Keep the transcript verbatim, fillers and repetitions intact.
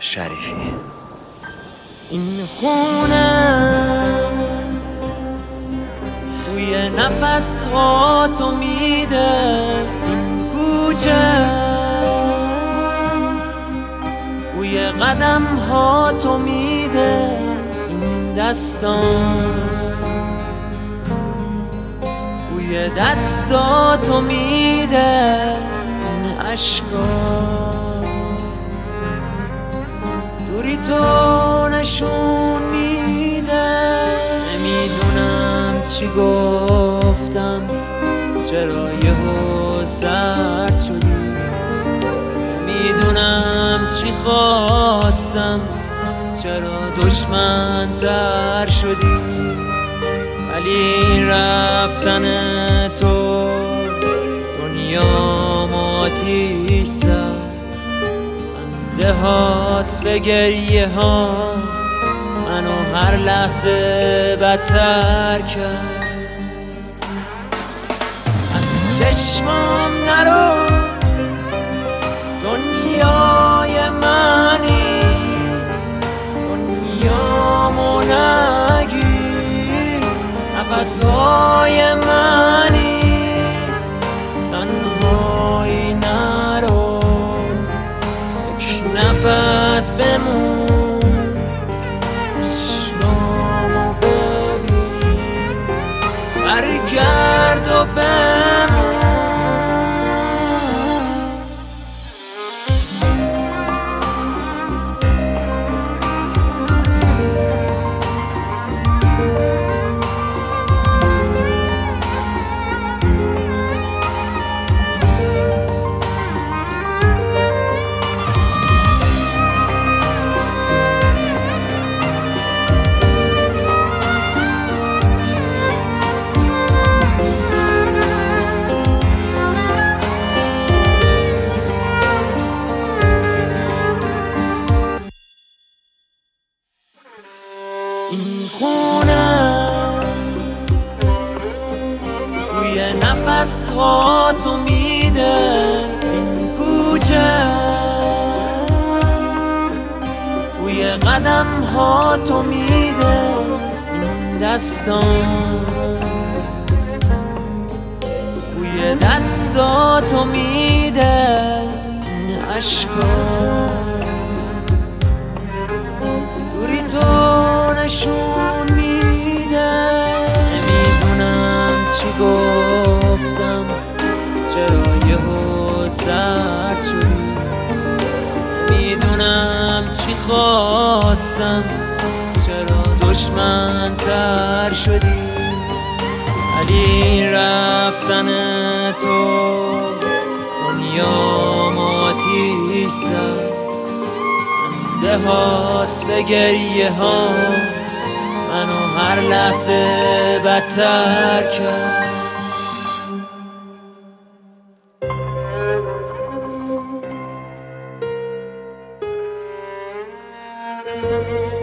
شریفی. این خونه بوی نفس ها تو میده، این کوچه بوی قدم ها تو میده، این دستان بوی دستاتو میده، این عشقا دوری تو نشون میده. نمیدونم چی گفتم، چرا یهو سرد شدی، نمیدونم چی خواستم، چرا دشمن تر شدی. ولی رفتن تو دنیا آتیش زد، خنده هات به گریه ها منو هر لحظه بدتر کرد. از چشمام نرو، دنیای منی، دنیامو نگیر، نفسهای منی، تنهایی نرو، یک نفس بمون، عشقامو ببین، برگرد و بمون. این خونه بوی نفس ها تو میده، این کوچه بوی قدم ها تو میده، این دستان بوی دستاتو میده، این عشقا دوری تو نشون میده. نمیدونم چی گفتم، چرا یهو سرد شدی، نمیدونم چی خواستم، چرا دشمن تر شدی. ولی رفتن تو دنیا آتیش زد، خنده هات به گریه ها منو هر لحظه بدتر کرد.